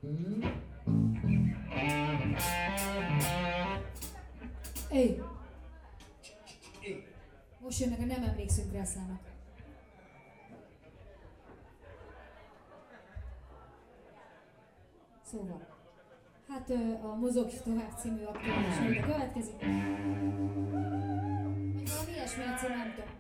Éj! Most jönnek a Nem emlékszünk rá számok. Szóval, hát a Mozogj tovább című aktuális műve következik. Még valami ilyesmi a cím, nem tudom.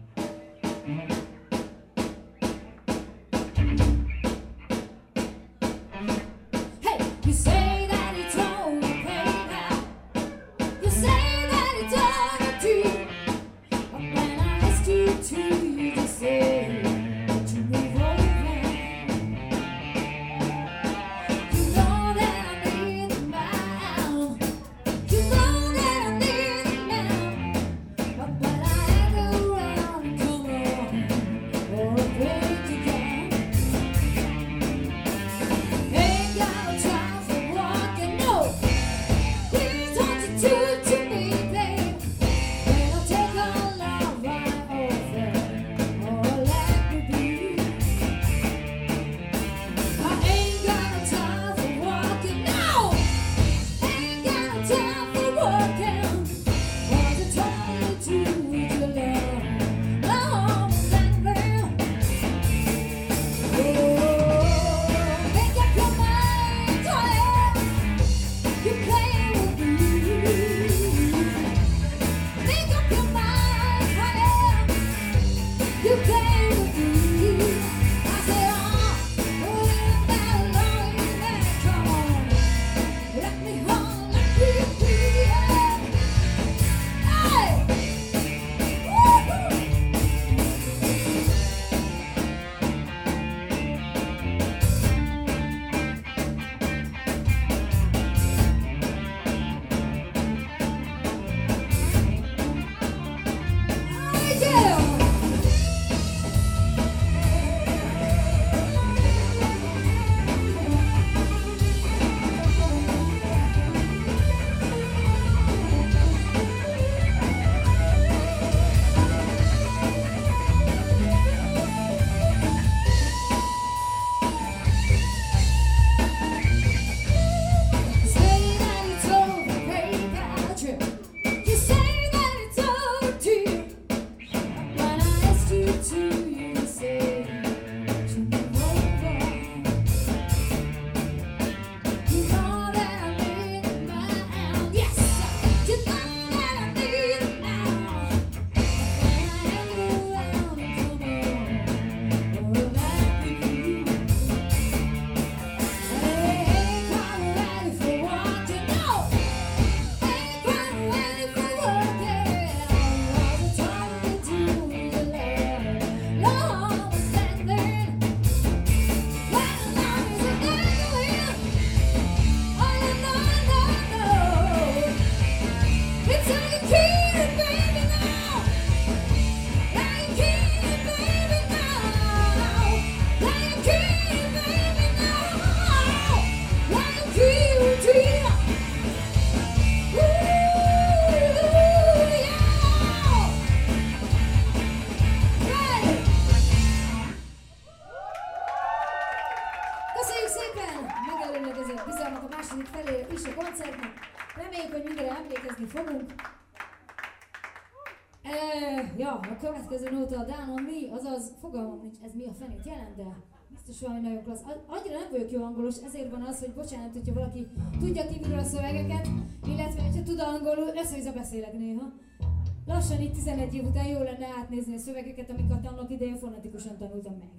A következő nóta a Down on Me, azaz fogalmam nincs, ez mi a fenét jelent, de biztos valami nagyon klassz. Annyira nem vagyok jó angolos, ezért van az, hogy bocsánat, hogyha valaki tudja kívülről a szövegeket, illetve hogyha tud angolul, össze-vissza beszélek néha. Lassan itt 11 év után jó lenne átnézni a szövegeket, amiket annak idején fonetikusan tanultam meg.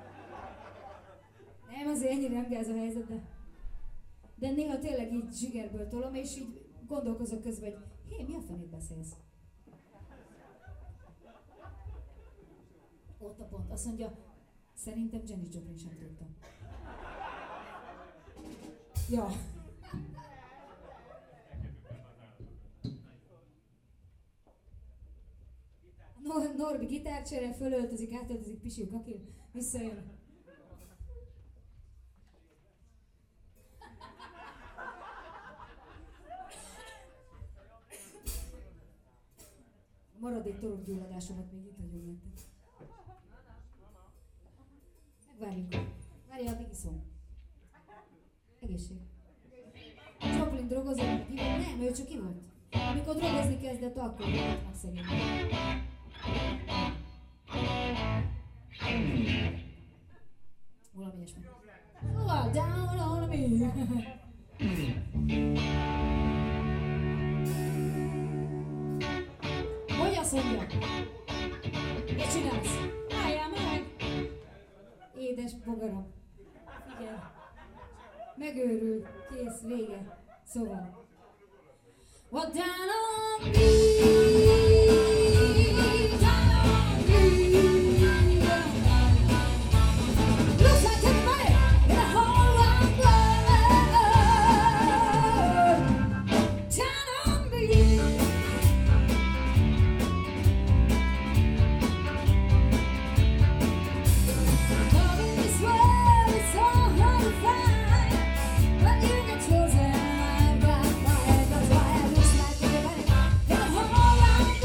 Nem, azért ennyire nem gáz a helyzet, de néha tényleg így zsigerből tolom, és így gondolkozok közben, hogy hé, mi a fenét beszélsz? Ott a pont. Azt mondja, szerintem Janis Joplin sem tudta. Ja. Norbi gitárcsere, fölöltözik, átöltözik, pisil, kakil, visszajön. Maradék torokgyulladásomat még itt hagyom nektek. Megvárjunk. Várja, addig iszom. Egészség. Chaplin drogozott, meg ivott? Nem, ő csak ivott. Amikor drogozni kezdett, akkor volt meg szegény. Valami ilyesmi. Szóval, down on me. Hogy azt mondja? Mit csinálsz? Álljál meg! Édes bogaram. Figyelj. Megőrül. Kész, vége. Szóval. What down on me? Down on me. Looks like everybody in a whole wide world. Down on me. Love in this world is so hard to find. But you get chosen, I've got mine. That's why it looks like everybody in a whole wide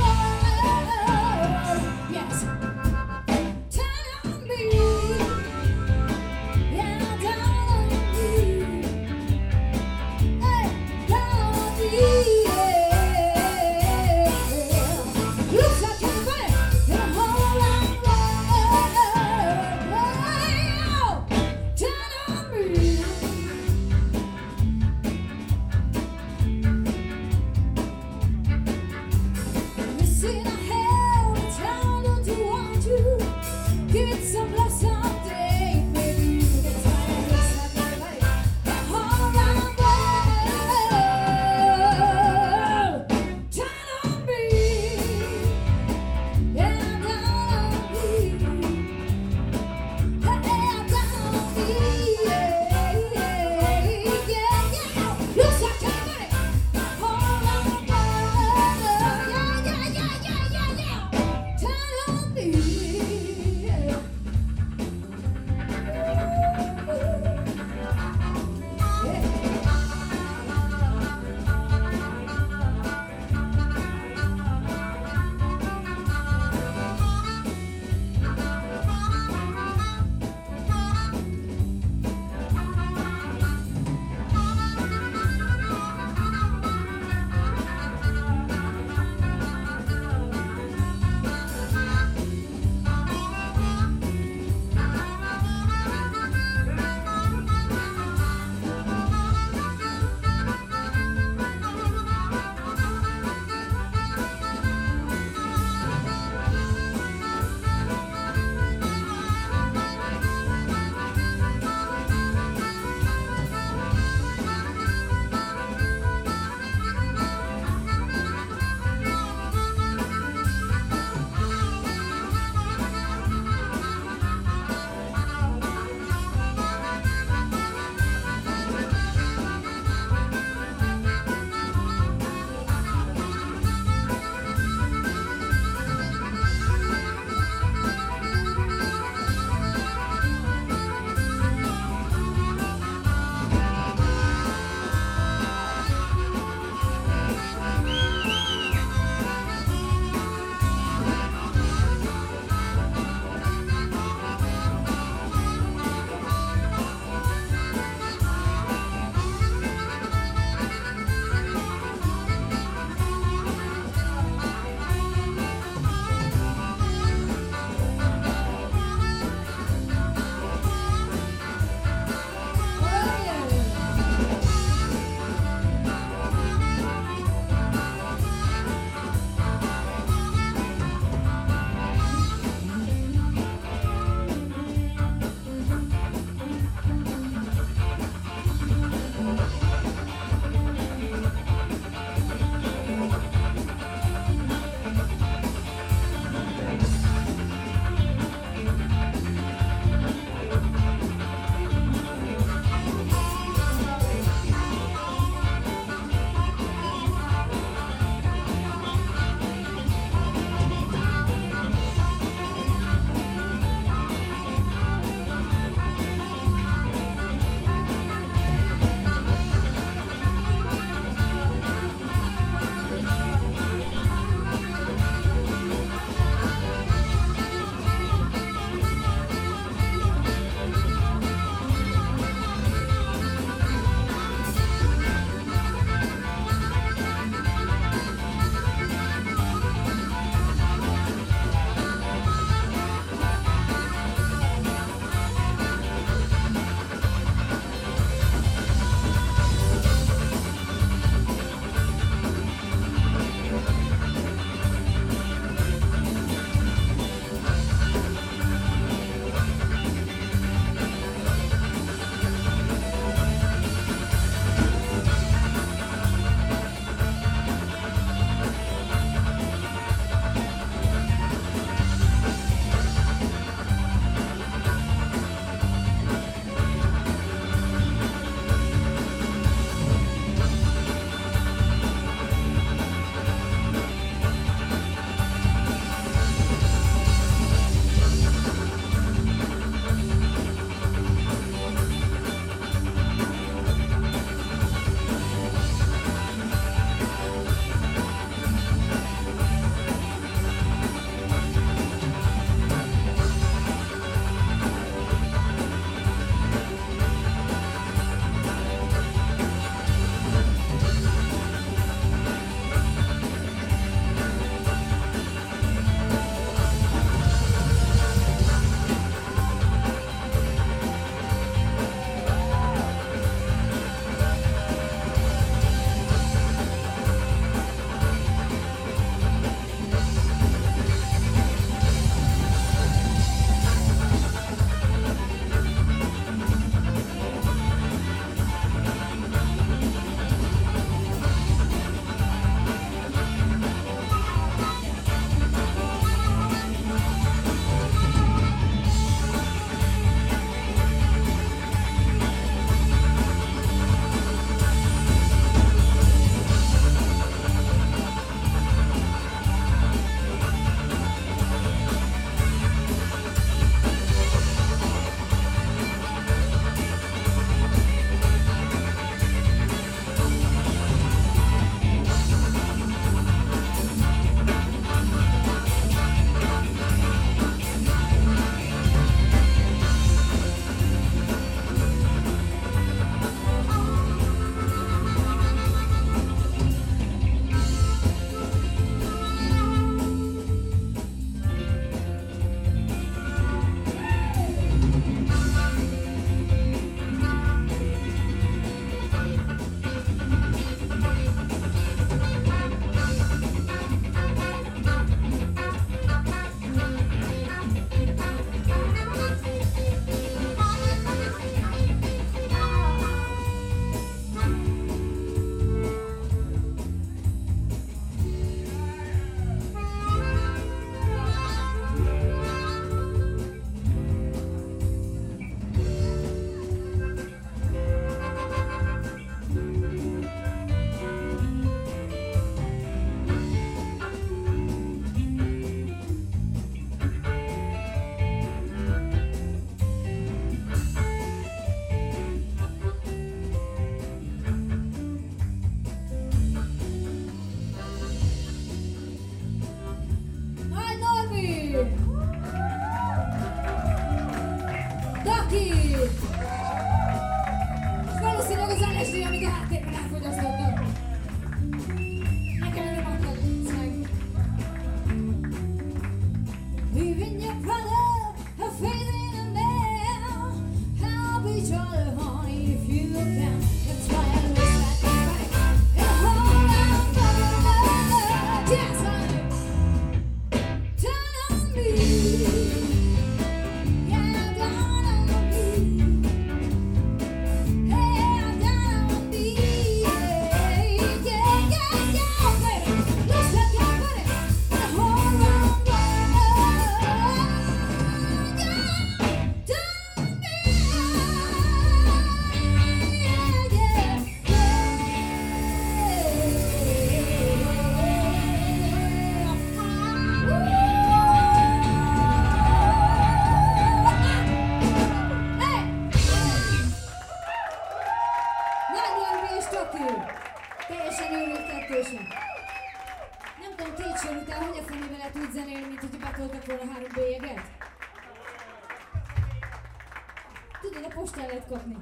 Tudod, a postán lehet kapni.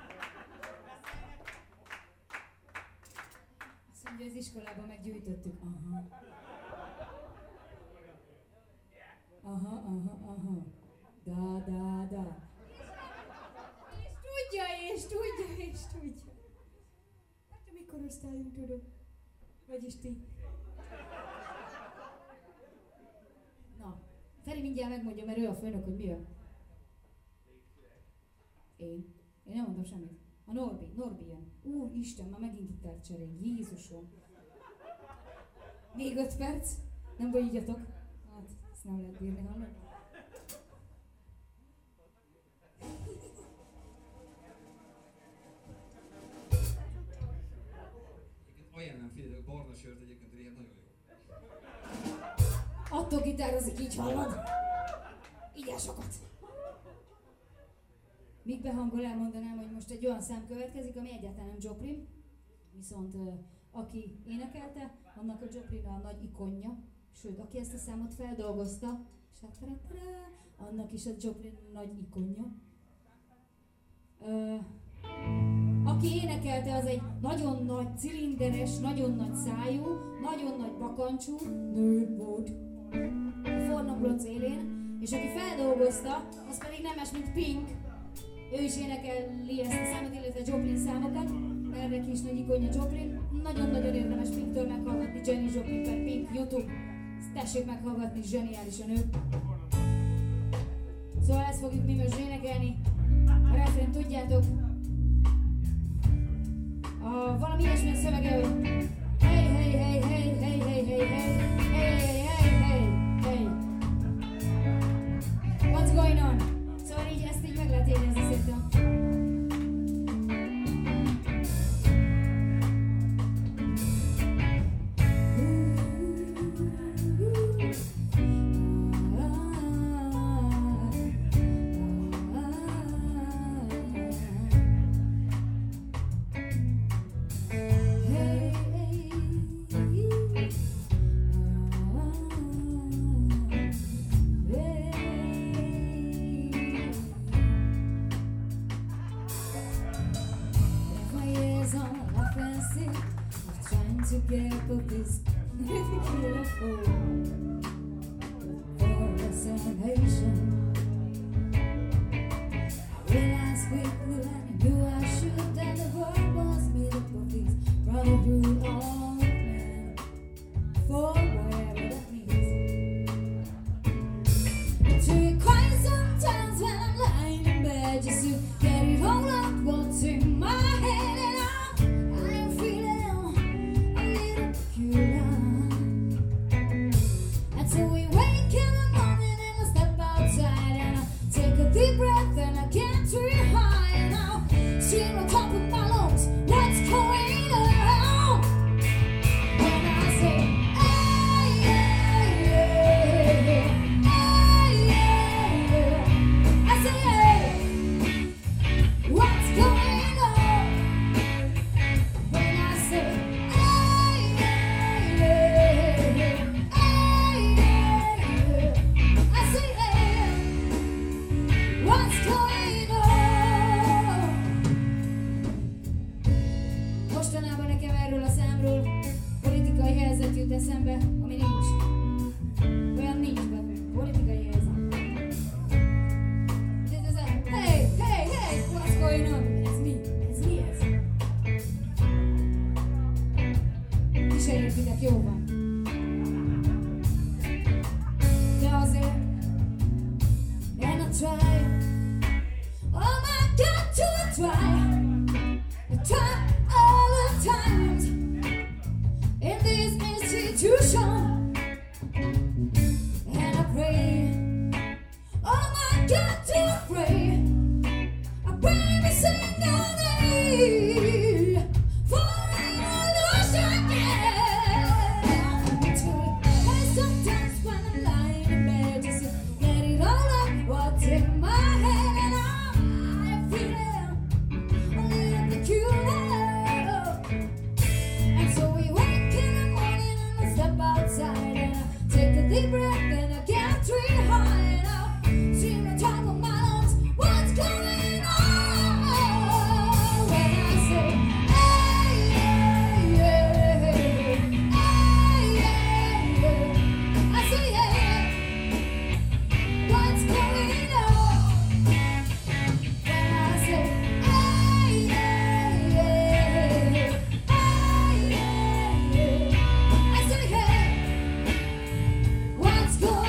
Azt mondja, az iskolában meggyűjtöttük. Aha. Da. És tudja. Hát a mi korosztályunk, tudod. Vagyis ti. Na, Feri mindjárt megmondja, mert ő a főnök, hogy mi jön. Én nem mondom semmit. A Norbi jön. Úristen, már megint gitárt cserél. Jézusom. Még 5 perc. Nem baj, ígyatok. Hát, ezt nem lehet bírni, hallod? Ajánlom, figyelj, a barna sört egyébként ilyen nagyon jó. Attól gitározik, így hallod? Igen sokat. Míg behangol elmondanám, hogy most egy olyan szám következik, ami egyáltalán nem Joplin, viszont aki énekelte, annak a Joplin a nagy ikonja, sőt, aki ezt a számot feldolgozta, annak is a Joplin nagy ikonja. Aki énekelte, az egy nagyon nagy cilinderes, nagyon nagy szájú, nagyon nagy bakancsú nő volt a Fornobloc élén, és aki feldolgozta, az pedig nem más, mint Pink. Ő is énekeli ezt a számot, illetve Joplin számokat, mert neki is nagy ikonja Joplin. Nagyon-nagyon érdemes Pinktől meghallgatni, Jenny Joplin per Pink, YouTube. Ezt tessék meghallgatni, zseniális a nő. Szóval ezt fogjuk mi most énekelni. A refrén tudjátok. Valami ilyesmi szövege, hogy hey, hey, hey, hey, hey, hey, hey, hey, hey, hey, hey, hey, hey. What's going on? Szóval így ezt így meg lehet érezni szerintem. What's going on? try. Oh my God, to try. I try all the times in this institution, and I pray. Oh my God, to pray. I pray every single day for revolution, yeah. And sometimes when I'm lying in bed, just to get it all up, what's in my head, and I feel a little peculiar. And so we wake in the morning and I step outside and I take a deep breath and I get 3 high and I see the top of my lungs. What's going on? When I say, hey, yeah, yeah, hey, yeah, yeah. I say, yeah, what's going on? When I say, hey, yeah, yeah, hey, yeah, yeah. I say, hey, what's going on?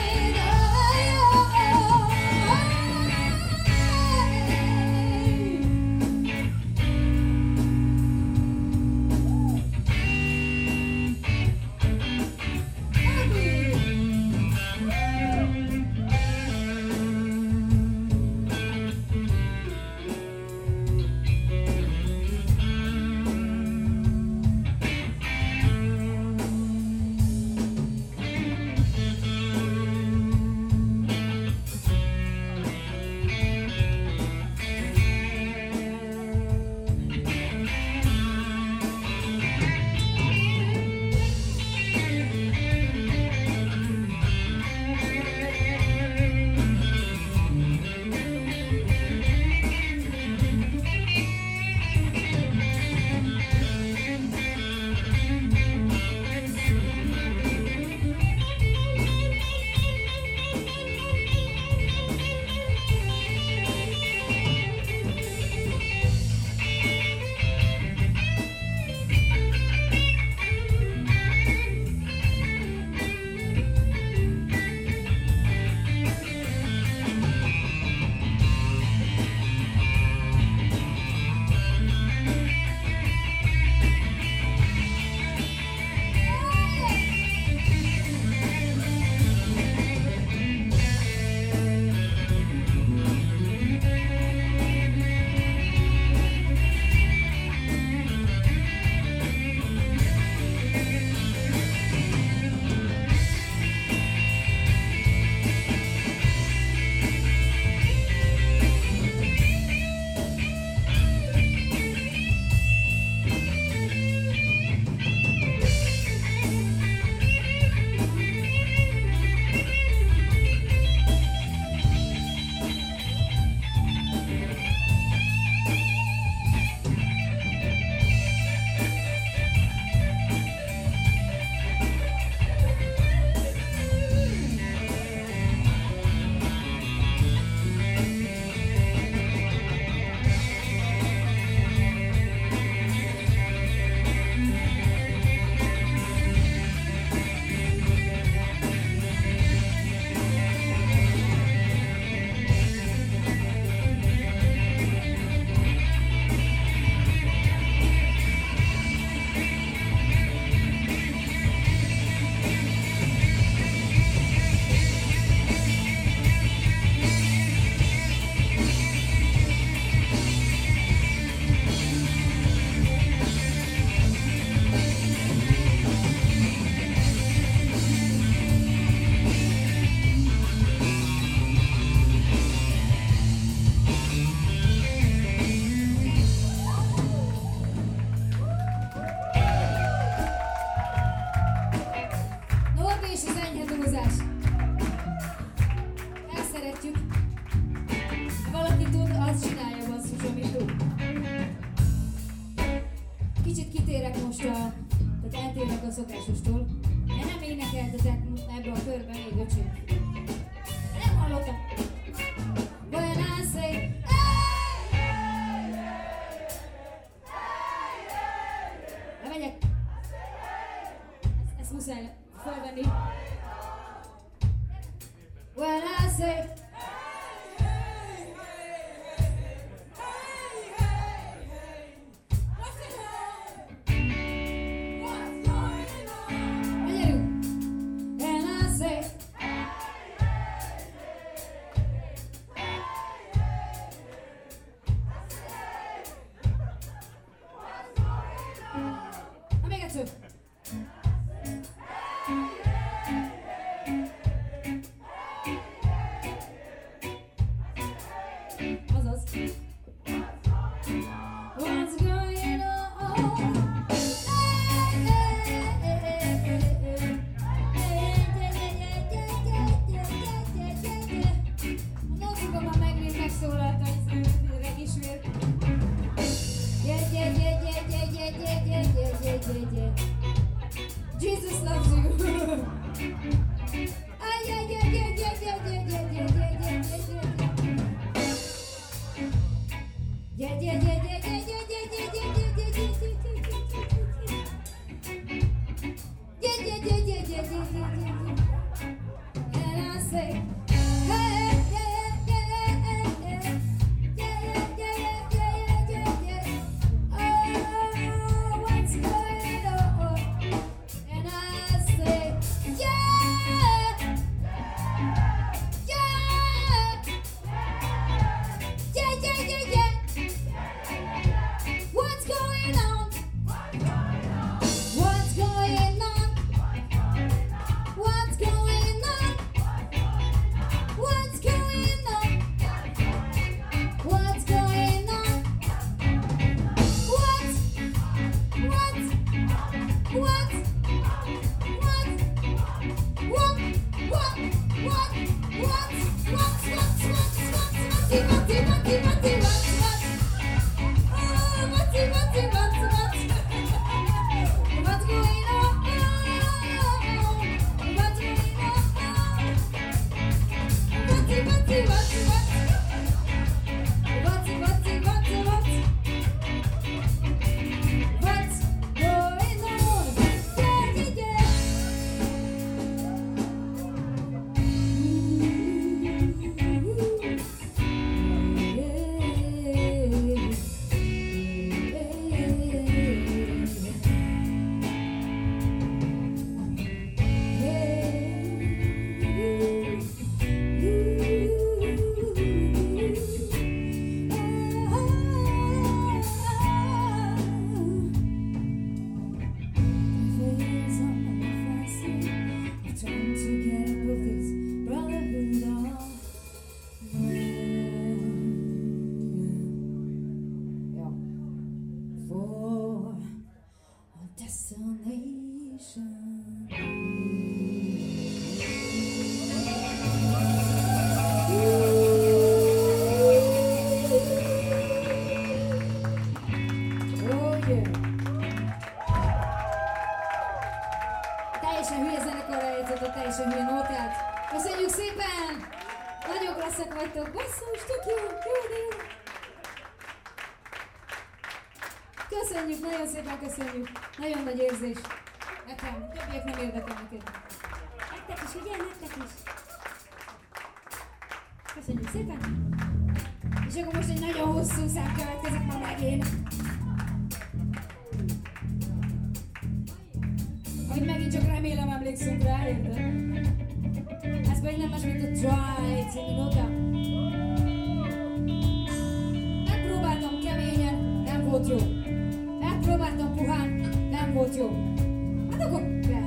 szokásostól. Én nem énekeltetek ebbe a körben még öcsém. Nem hallottam. When I say lemegyek. Ezt muszáj felvenni. When I say Azaz. What's going on? A nótokban már megint megszólalt az regismét. Jesus loves you. And I say, hey, oh, what's going on? And I say, yeah. What's going on? What's going on? What's going on? What's going on? What's going on? Teljesen hülye zenekarra játszott, teljesen hülye nótát. Köszönjük szépen! Nagyon klasszak vagytok. Basszus, tök jó! Jó, de jó! Köszönjük, nagyon szépen köszönjük. Nagyon nagy érzés. Nekem, többiek nem érdekelnek itt. Nektek is, ugye? Nektek is. Köszönjük szépen. És akkor most egy nagyon hosszú szám következik ma megint. Hogy megint csak remélem emlékszünk rá, érted? Ez pedig nem más, mint a Try című nóta. Megpróbáltam keményen, nem volt jó. Megpróbáltam puhán, nem volt jó. Hát akkor be!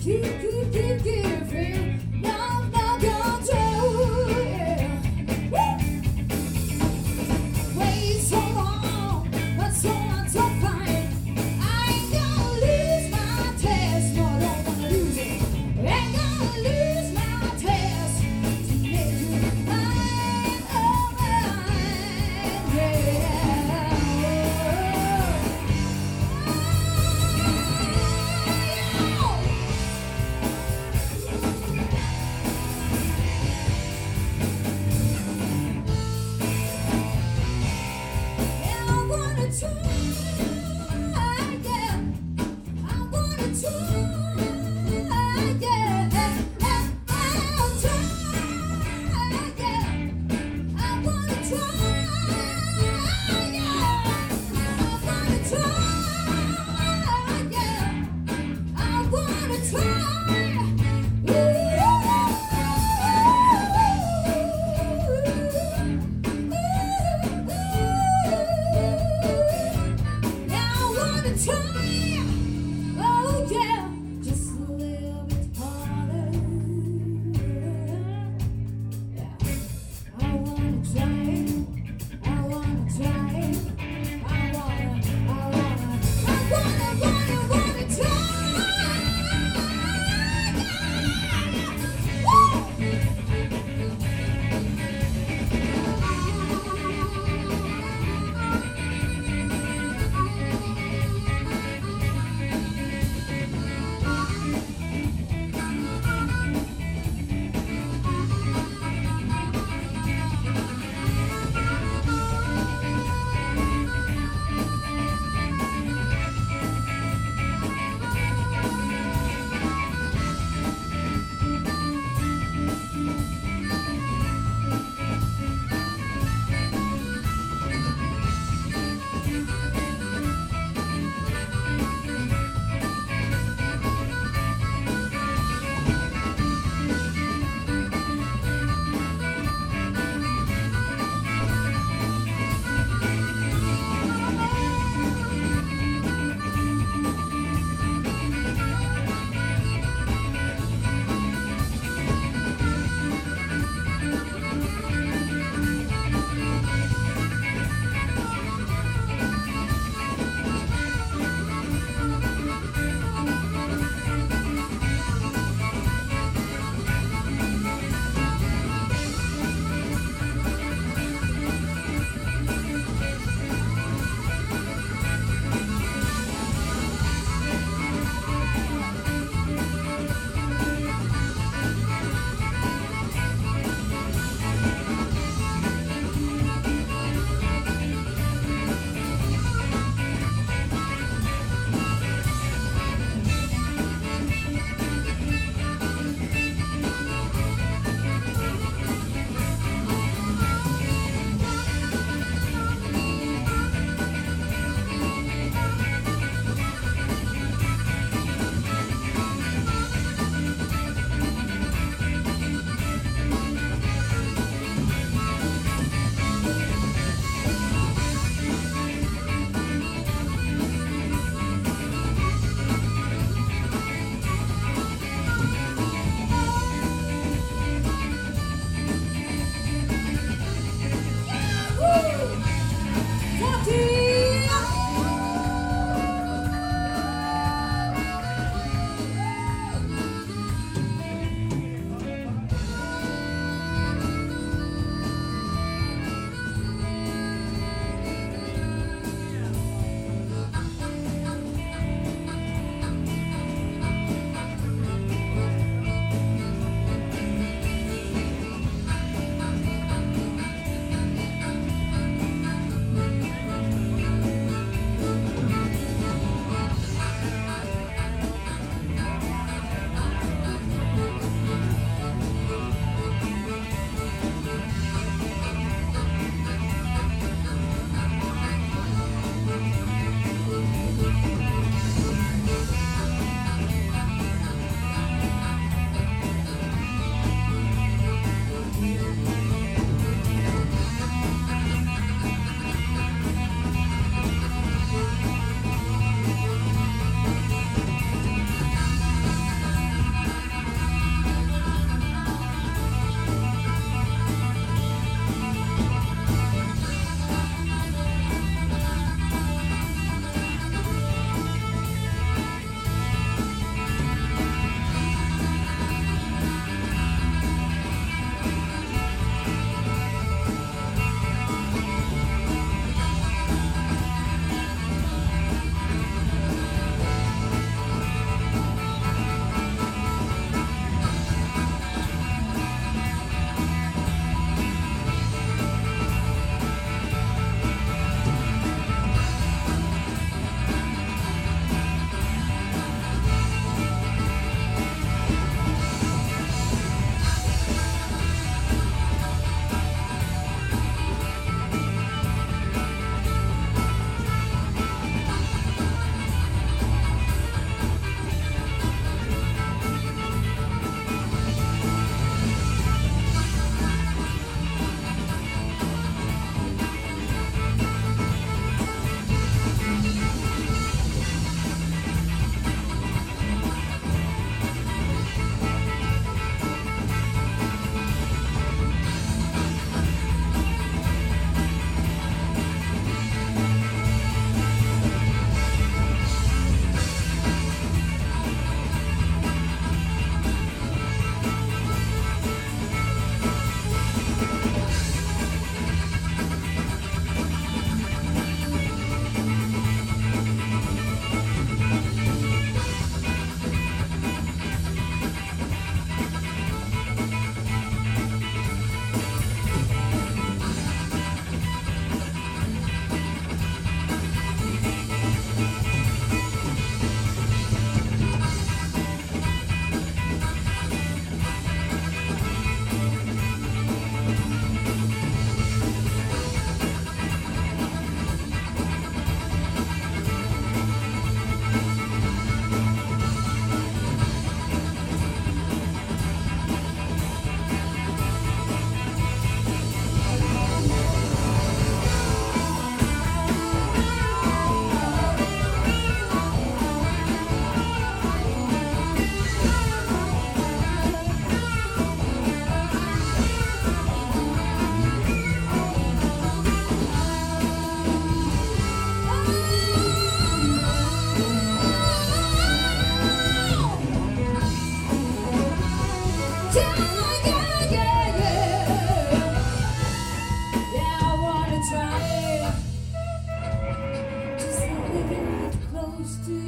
keep giving. No control, yeah. Woo! Wait so long, but so much to find. I ain't gonna lose my test, no, I don't wanna lose it. Ain't gonna lose my test to make you mine, oh mine, yeah. Yeah, I wanna try, yeah. I wanna try, yeah. I'll try, yeah. I wanna try, yeah. I wanna try, yeah. I wanna yeah, I wanna try. Oh yeah, just a little bit harder. Yeah, I wanna try. I wanna try. I wanna try. Woo!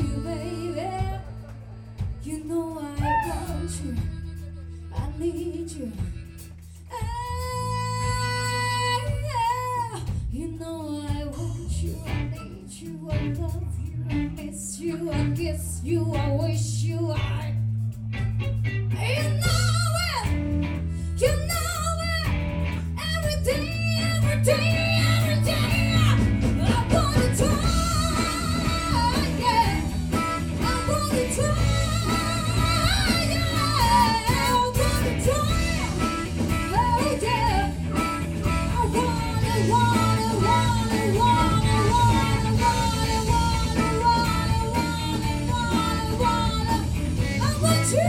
you, baby. You know I want you, I need you. Yeah. You know I want you, I need you, I love you, I miss you, I kiss you, I wish you, I. You know it, you know it. Every day, every day, every day. I wanna try, yeah. I wanna try, yeah. I wanna try, oh yeah. I wanna, wanna, wanna, wanna, wanna, wanna, wanna. I want you.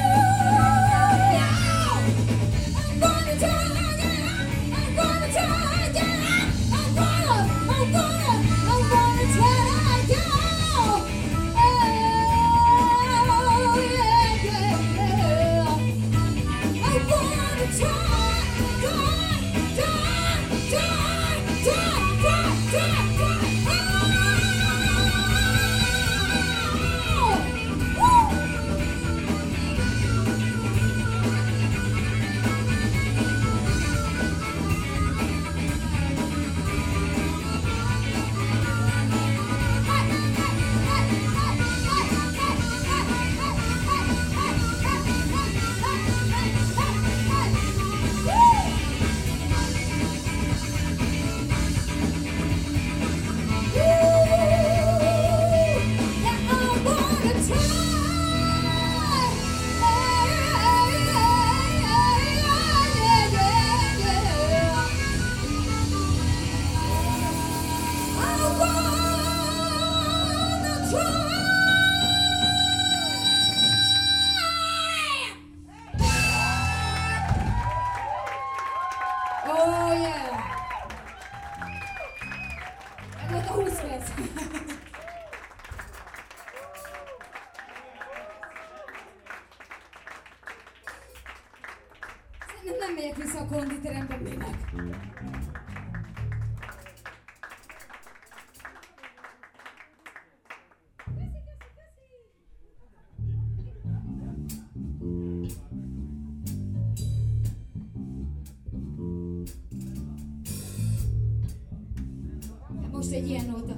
Oh yeah! Ez volt a 20 perc. Szerintem nem megyek vissza a konditerembe, minek? Most egy ilyen nóta.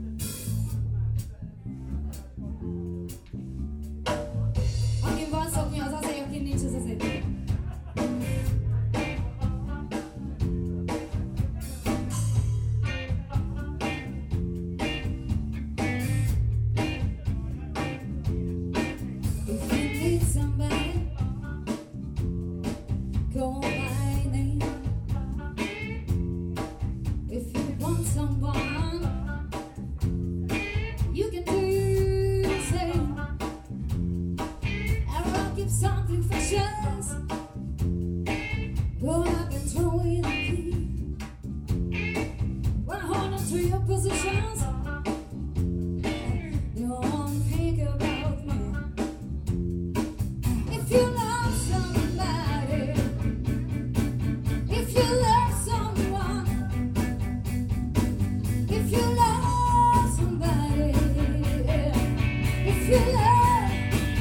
Akin van szoknya, az azért, akin nincs, az azért. If you need somebody, call my name. If you want someone, you can do the same. I'll keep something precious. Go up and throw in the key. Wanna hold on to your positions. Don't think about me. If you love somebody, if you love someone, if you love somebody, if you love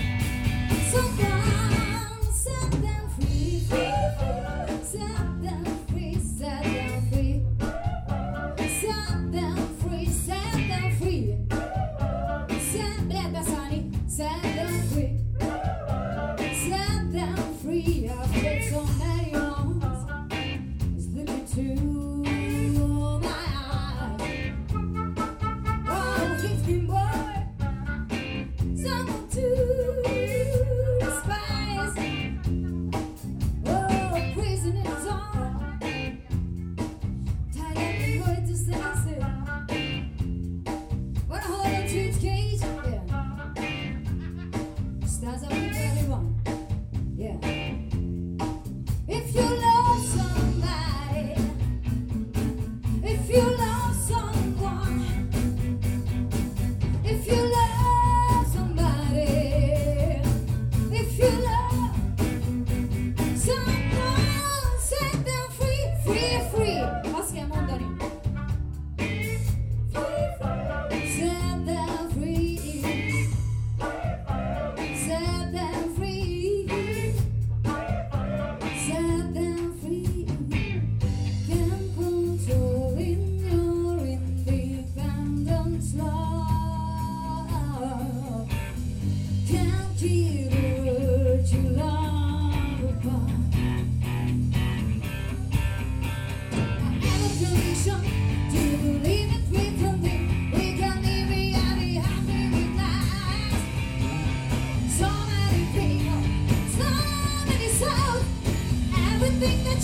someone, set them free, set them free, set them free, set them free, set them free, set them free, set them free. I've played so many songs, it's looking to my eyes. Oh, 15 boy, some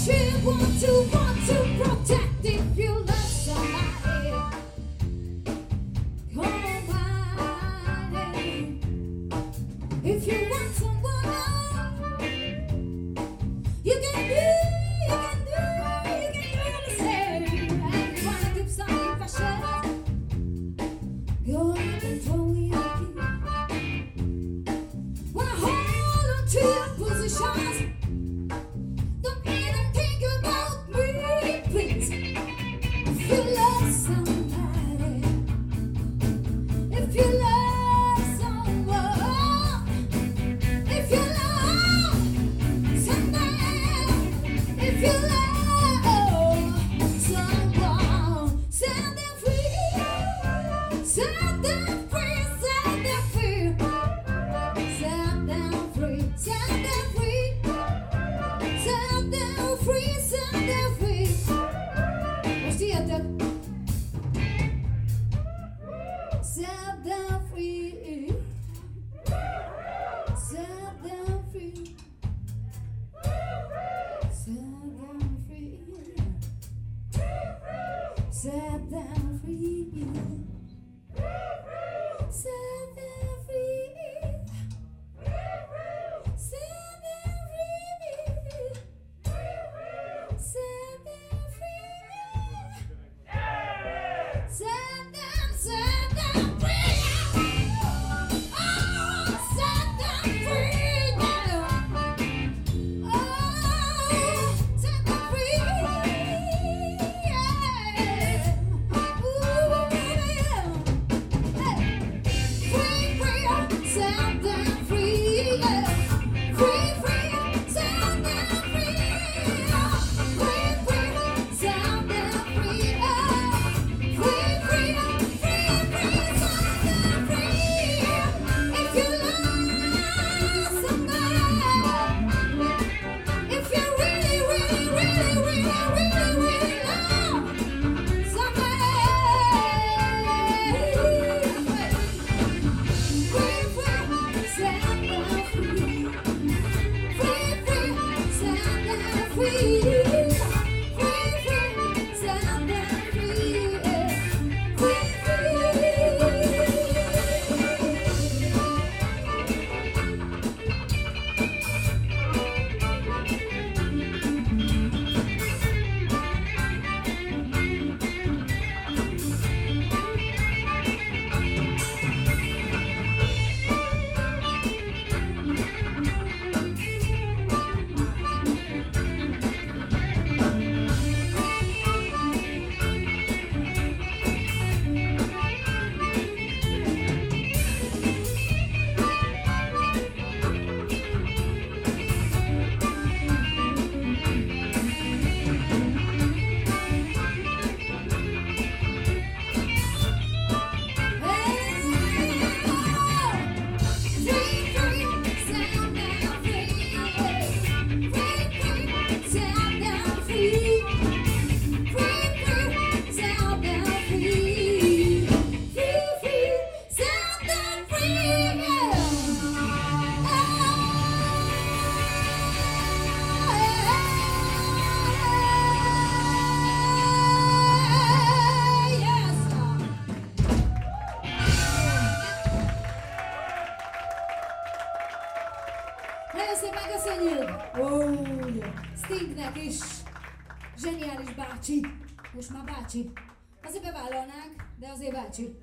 Stingnek is. Zseniális bácsi. Most már bácsi. Azért bevállalnánk, de azért bácsi.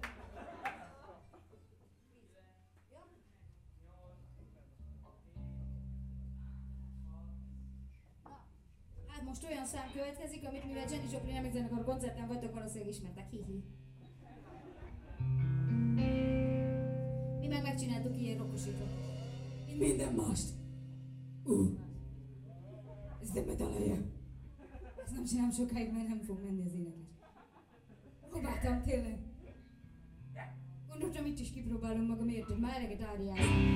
Hát most olyan szám következik, amit mivel Jenny Joplin emlékzenekar koncerten vagytok, valószínűleg ismertek. Hihi. Mi meg megcsináltuk ilyen rockosítót. Mint minden mást. Ez nem medaleje. Ezt nem csinálom sokáig, mert nem fog menni az éneklés. Próbáltam, tényleg. Gondoltam, itt is kipróbálom magam, érted? Már eleget áriázni.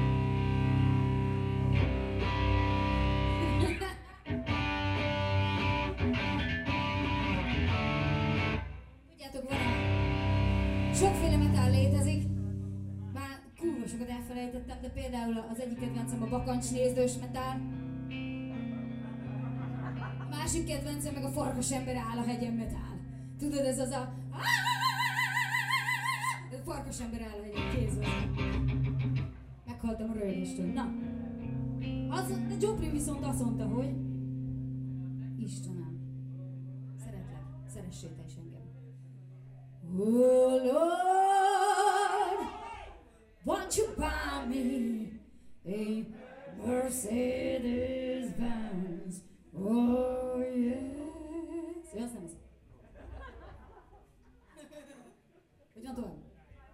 Tudjátok, van sokféle metal létezik. Már kurva sokat elfelejtettem, de például az egyik kedvencem a bakancsnézdős metal. másik kedvencem meg a farkas ember áll a hegyen metál. Tudod, ez az a... Farkas ember áll a hegyen, kézzel. Meghaltam a röhögéstől. Na. De Joplin viszont azt mondta, hogy Istenem, szeretlek, szeressél te is engem. Oh Lord, won't you buy me a Mercedes-Benz? Oh yes. Ja, azt nem hiszem. Hogy van tovább?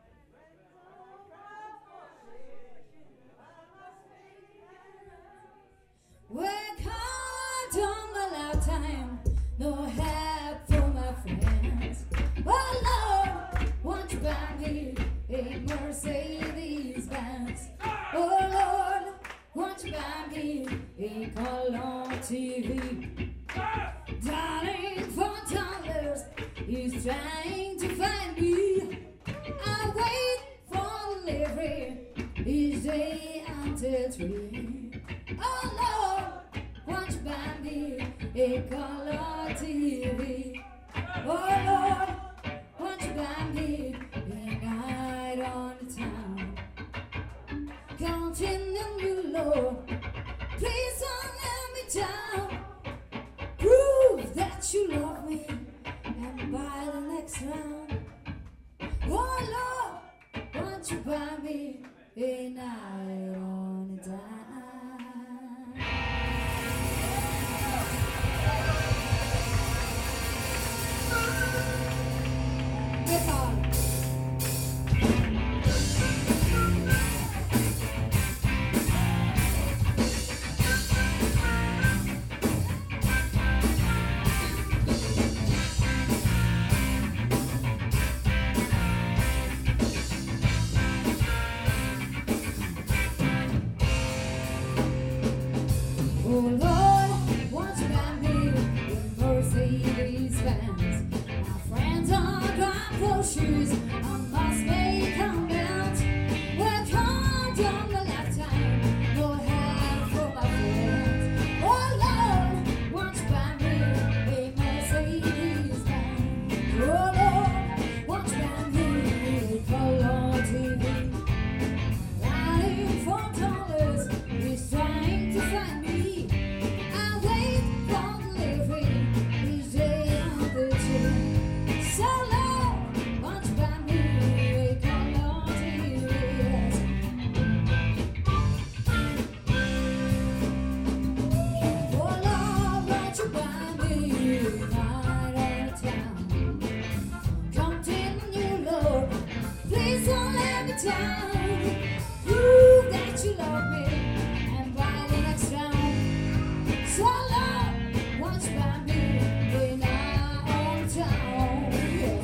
Work hard on my lifetime, no help from my friends. Oh Lord, won't you buy me a Mercedes-Benz? Oh Lord, won't you buy me a color TV? Darling, $4 is trying to find me. I wait for delivery each day until 3. Oh Lord, won't you buy me a color TV? Oh Lord, won't you buy me a night on the town? Continue, Lord, please don't let me down. Prove that you love me and buy the next round. Oh Lord, won't you buy me a night on the town? Oh Lord, won't you buy me a Mercedes-Benz? My friends are buying groceries, I must make them out. Work hard on my lifetime, no help for my friends. Oh Lord, won't you buy me a Mercedes-Benz? Oh Lord, won't you buy me a color TV? Riding $4 is trying to find me. Prove that you love me and buy the next round. So Lord, won't you buy me in our own town? Yes.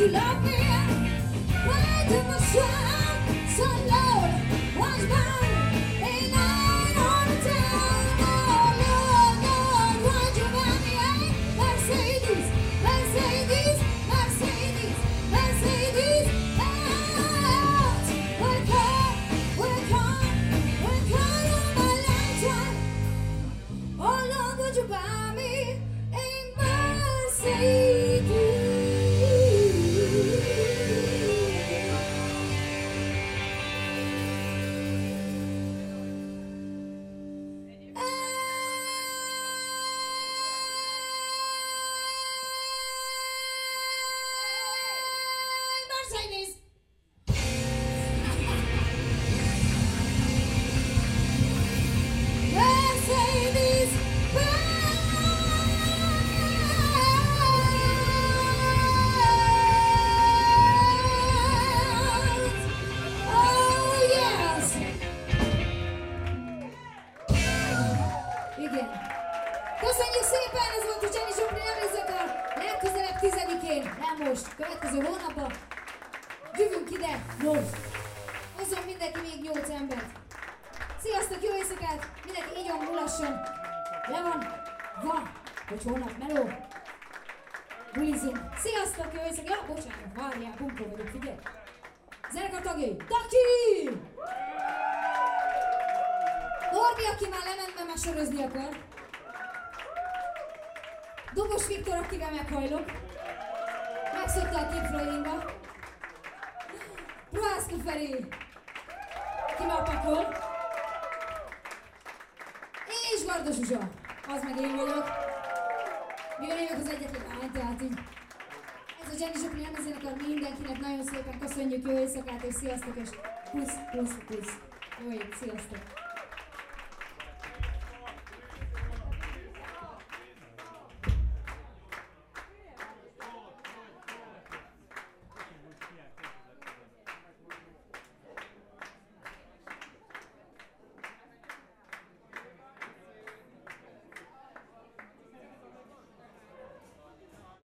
you love me? Why do my shine so low? Watch burn, ain't night on the town. Oh Lord, Lord, why'd you buy me a Mercedes, Mercedes, Mercedes, Mercedes? Work hard, work hard, work hard all my lifetime. Oh Lord, would you buy me a Mercedes? Mercedes. Mercedes Benz. Oh yes. Igen. Köszönjük szépen, ez volt a Jenny Joplin emlékzenekar. Legközelebb 10-én, nem most, következő hónapban. Jövünk ide, most. Hozzon mindenki még 8 embert. Sziasztok, jó éjszakát! Mindenki így van, mulasson. Le van, hogy holnap meló. Bulizunk. Sziasztok, jó éjszakát! Ja, bocsánat, várjál, bunkó vagyok, figyelj. Zenekar tagjai, Daki! Norbi, aki már lement, mert már sörözni akar. Dobos Viktor, akivel meghajlok. Megszokta a képfrajénba. Prohászka Feri, ki már pakol. És Varga Zsuzsa, az meg én vagyok. Mivel én vagyok az egyetlen lány, tehát így. Ez a Jenny Joplin emlékzenekar, mindenkinek nagyon szépen köszönjük, jó éjszakát és sziasztok, és plusz. Jó éjt, sziasztok!